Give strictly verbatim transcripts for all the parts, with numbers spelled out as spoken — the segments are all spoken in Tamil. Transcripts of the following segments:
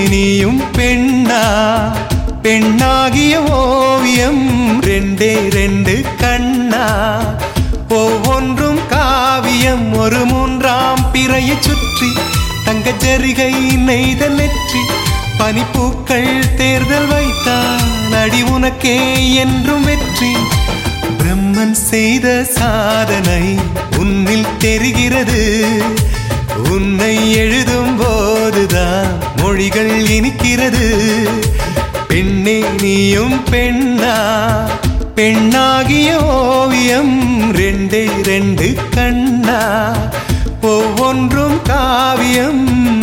நீயும் பெண்ணா பெண்ணாகிய ஓவியம் ரெண்டே ரெண்டு கண்ணா ஒவ்வொன்றும் காவியம் ஒரு மூன்றாம் பிறையை சுற்றி தங்க ஜரிகை நெய்த நெற்றி பனிப்பூக்கள் தேர்தல் வைத்தான் அடி உனக்கே என்றும் வெற்றி பிரம்மன் செய்த சாதனை உன்னில் தெரிகிறது உன்னை எழுதும் போதுதான் மொழிகள் இனிக்கிறது பெண்ணே நீயும் பெண்ணா பெண்ணாகிய ஓவியம் ரெண்டே ரெண்டு கண்ணா ஒவ்வொன்றும் காவியம்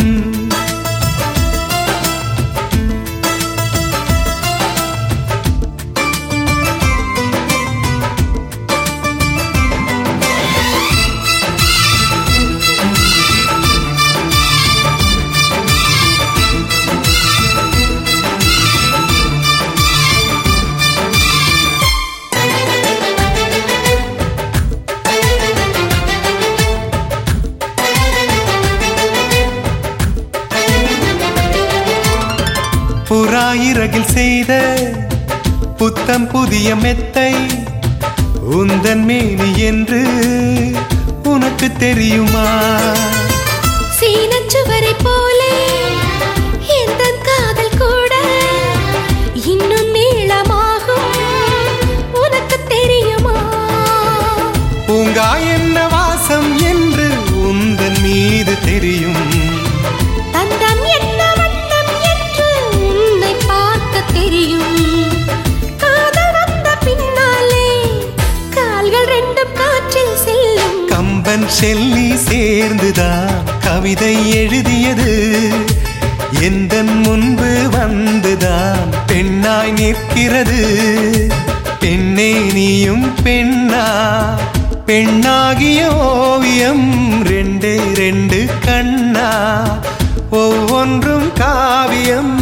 புறாயிரகில் செய்த புத்தம் புதிய மெத்தை உந்தன் மேனி என்று உனக்கு தெரியுமா சீனச்சுவரை போலே எந்த காதல் கூட இன்னும் நீளமாகும் உனக்கு தெரியுமா பூங்கா என்ன வாசம் என்று உந்தன் மீது தெரியும் தந்தம் என்ன வண்ணம் என்று உன்னை பார்க்க தெரியும் காதல் வந்த பின்னாலே கால்கள் ரெண்டும் காற்றில் செல்லும் கம்பன் செல்லி சேர்ந்துதான் கவிதை எழுதியது எந்தன் முன்பு வந்துதான் பெண்ணாய் நிற்கிறது பெண்ணே நீயும் பெண்ணா பெண்ணாகிய ஓவியம் ரெண்டே ரெண்டு கண்ணா ஒவ்வொன்றும் காவியம்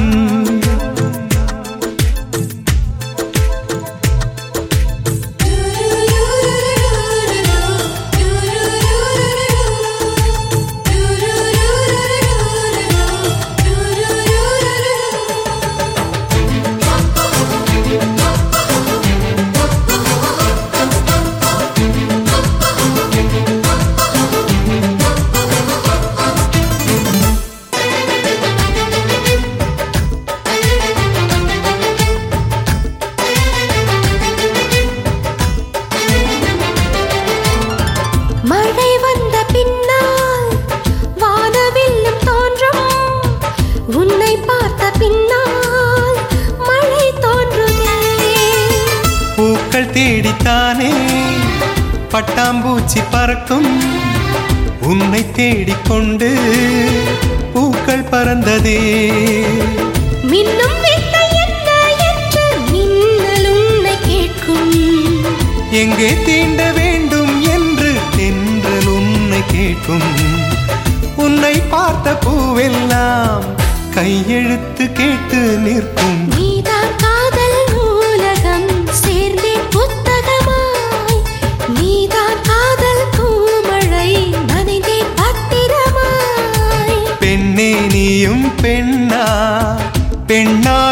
மழை வந்த பின்னால் வானவில்லும் தோன்றும் உன்னை பார்த்த பின்னால் மழை தோன்றுதே பூக்கள் தேடித்தானே பட்டாம்பூச்சி பறக்கும் உன்னை தேடிக்கொண்டு பூக்கள் பறந்ததே மின்னும் வெள்ளை என்ன என்று மின்னல் உன்னை கேட்கும் எங்கே தீண்ட வேண்டும் என்று தென்றல் உன்னை கேட்கும் உன்னை பார்த்த பூவெல்லாம் கையெழுத்து கேட்டு நிற்கும் நீதான் காதல் நூலகம் சேர்ந்தே புத்தகமாய் நீதான் காதல் பூமழை நனைந்தே பத்திரமாய் பெண்ணே நீயும் பெண்ணா பெண்ணா